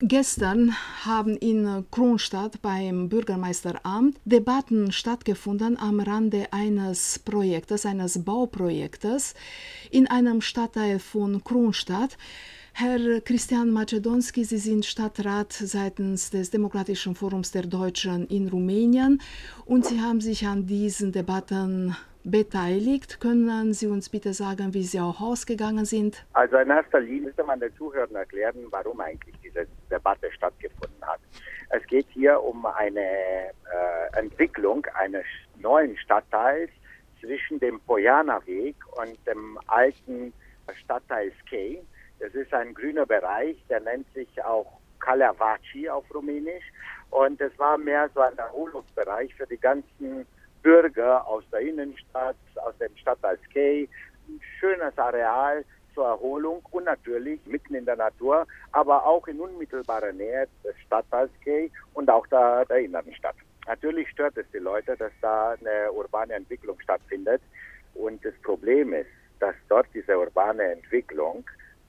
Gestern haben in Kronstadt beim Bürgermeisteramt Debatten stattgefunden am Rande eines Bauprojektes in einem Stadtteil von Kronstadt. Herr Christian Macedonski, Sie sind Stadtrat seitens des Demokratischen Forums der Deutschen in Rumänien und Sie haben sich an diesen Debatten beteiligt. Können Sie uns bitte sagen, wie sie auch ausgegangen sind? Also in erster Linie müsste man den Zuhörern erklären, warum eigentlich diese Debatte stattgefunden hat. Es geht hier um eine Entwicklung eines neuen Stadtteils zwischen dem Poiana-Weg und dem alten Stadtteil Skej. Das ist ein grüner Bereich, der nennt sich auch Calavaci auf Rumänisch. Und es war mehr so ein Erholungsbereich für die ganzen Bürger aus der Innenstadt, aus dem Stadtteil Skej. Ein schönes Areal zur Erholung und natürlich mitten in der Natur, aber auch in unmittelbarer Nähe des Stadtteils Skej und auch der inneren Stadt. Natürlich stört es die Leute, dass da eine urbane Entwicklung stattfindet. Und das Problem ist, dass dort diese urbane Entwicklung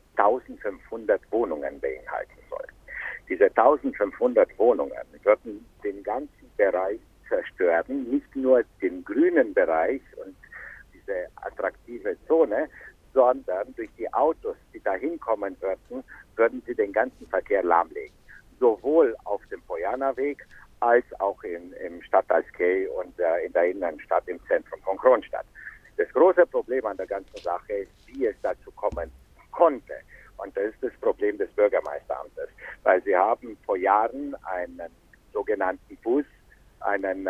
1500 Wohnungen beinhalten soll. Diese 1500 Wohnungen würden den ganzen Bereich zerstören, nicht nur den grünen Bereich und diese attraktive Zone, sondern durch die Autos, die da hinkommen würden sie den ganzen Verkehr lahmlegen. Sowohl auf dem Poiana-Weg als auch im Stadtteil Skej und in der Innenstadt im Zentrum von Kronstadt. Das große Problem an der ganzen Sache ist, wie es dazu kommen konnte. Und das ist das Problem des Bürgermeisteramtes, weil sie haben vor Jahren einen sogenannten BUS, einen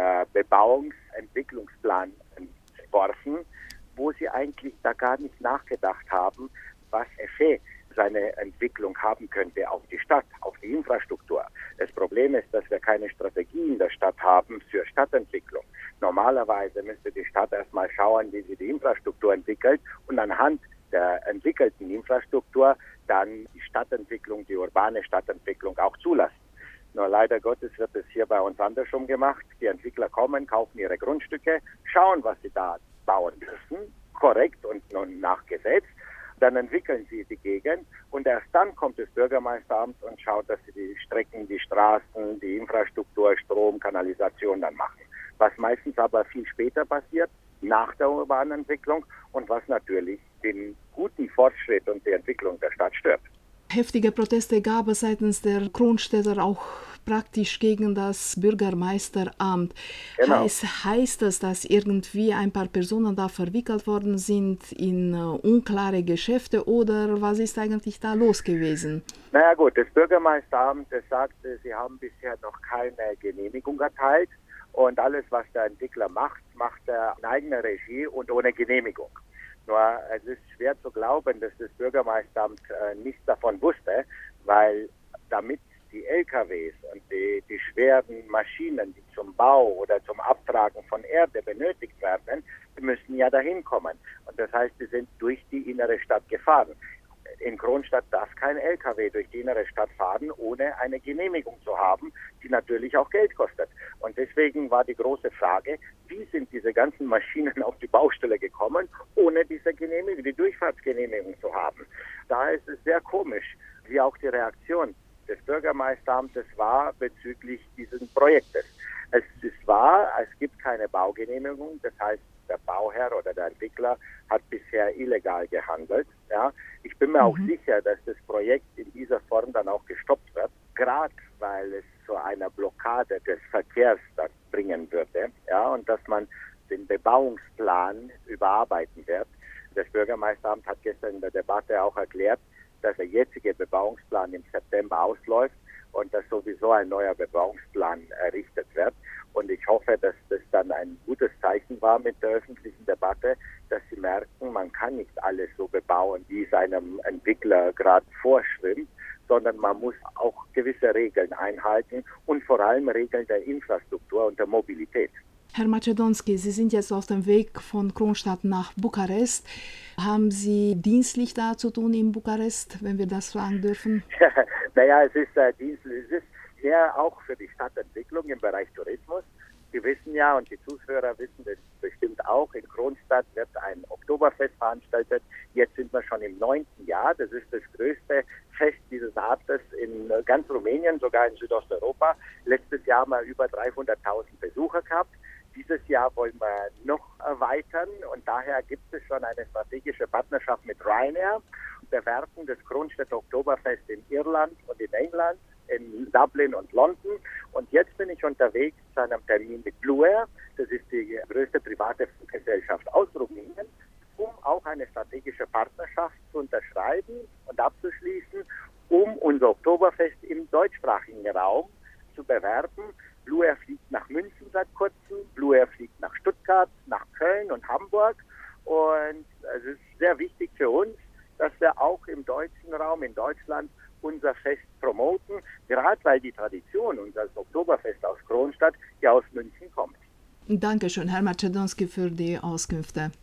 Bebauungsentwicklungsplan entworfen, wo sie eigentlich da gar nicht nachgedacht haben, was Effekt seine Entwicklung haben könnte auf die Stadt, auf die Infrastruktur. Das Problem ist, dass wir keine Strategie in der Stadt haben für Stadtentwicklung. Normalerweise müsste die Stadt erstmal schauen, wie sie die Infrastruktur entwickelt und anhand der entwickelten Infrastruktur dann die Stadtentwicklung, die urbane Stadtentwicklung auch zulassen. Nur leider Gottes wird es hier bei uns andersrum gemacht. Die Entwickler kommen, kaufen ihre Grundstücke, schauen, was sie da bauen dürfen, korrekt und nach Gesetz. Dann entwickeln sie die Gegend und erst dann kommt das Bürgermeisteramt und schaut, dass sie die Strecken, die Straßen, die Infrastruktur, Strom, Kanalisation dann machen. Was meistens aber viel später passiert, nach der urbanen Entwicklung und was natürlich den guten Fortschritt und die Entwicklung der Stadt stört. Heftige Proteste gab es seitens der Kronstädter auch praktisch gegen das Bürgermeisteramt. Genau. Heißt das, dass irgendwie ein paar Personen da verwickelt worden sind in unklare Geschäfte oder was ist eigentlich da los gewesen? Naja gut, das Bürgermeisteramt sagte, sie haben bisher noch keine Genehmigung erteilt und alles, was der Entwickler macht, macht er in eigener Regie und ohne Genehmigung. Nur es ist schwer zu glauben, dass das Bürgermeisteramt nichts davon wusste, weil damit die LKWs und die schweren Maschinen, die zum Bau oder zum Abtragen von Erde benötigt werden, die müssen ja dahin kommen. Und das heißt, sie sind durch die innere Stadt gefahren. In Kronstadt darf kein LKW durch die innere Stadt fahren, ohne eine Genehmigung zu haben, die natürlich auch Geld kostet. Und deswegen war die große Frage, wie sind diese ganzen Maschinen auf die Baustelle gekommen, ohne diese Genehmigung, die Durchfahrtsgenehmigung zu haben. Da ist es sehr komisch, wie auch die Reaktion des Bürgermeisteramtes war bezüglich dieses Projektes. Es ist wahr, es gibt keine Baugenehmigung, das heißt, der Bauherr oder der Entwickler hat bisher illegal gehandelt. Ja. Ich bin mir auch sicher, dass das Projekt in dieser Form dann auch gestoppt wird, gerade weil es zu einer Blockade des Verkehrs dann bringen würde, ja, und dass man den Bebauungsplan überarbeiten wird. Das Bürgermeisteramt hat gestern in der Debatte auch erklärt, dass der jetzige Bebauungsplan im September ausläuft und dass sowieso ein neuer Bebauungsplan errichtet wird. Und ich hoffe, dass das dann ein gutes Zeichen war mit der öffentlichen Debatte, dass sie merken, man kann nicht alles so bebauen, wie es einem Entwickler gerade vorschwimmt, sondern man muss auch gewisse Regeln einhalten und vor allem Regeln der Infrastruktur und der Mobilität. Herr Macedonski, Sie sind jetzt auf dem Weg von Kronstadt nach Bukarest. Haben Sie dienstlich da zu tun in Bukarest, wenn wir das fragen dürfen? Naja, es ist dienstlich. Es ist mehr auch für die Stadtentwicklung im Bereich Tourismus. Sie wissen ja, und die Zuhörer wissen das bestimmt auch, in Kronstadt wird ein Oktoberfest veranstaltet. Jetzt sind wir schon im 9. Jahr. Das ist das größte Fest dieses Artes in ganz Rumänien, sogar in Südosteuropa. Letztes Jahr haben wir über 300.000 Besucher gehabt. Dieses Jahr wollen wir noch erweitern und daher gibt es schon eine strategische Partnerschaft mit Ryanair. Wir werten das Kronstädter Oktoberfest in Irland und in England, in Dublin und London. Und jetzt bin ich unterwegs zu einem Termin mit Blue Air. Das ist die größte private Fluggesellschaft aus Rumänien, um auch eine strategische Partnerschaft zu unterschreiben und abzuschließen, um unser Oktoberfest im deutschsprachigen Raum zu bewerben. Blue Air fliegt nach München seit kurzem, Blue Air fliegt nach Stuttgart, nach Köln und Hamburg. Und es ist sehr wichtig für uns, dass wir auch im deutschen Raum, in Deutschland, unser Fest promoten, gerade weil die Tradition unseres Oktoberfest aus Kronstadt ja aus München kommt. Dankeschön, Herr Macedonski, für die Auskünfte.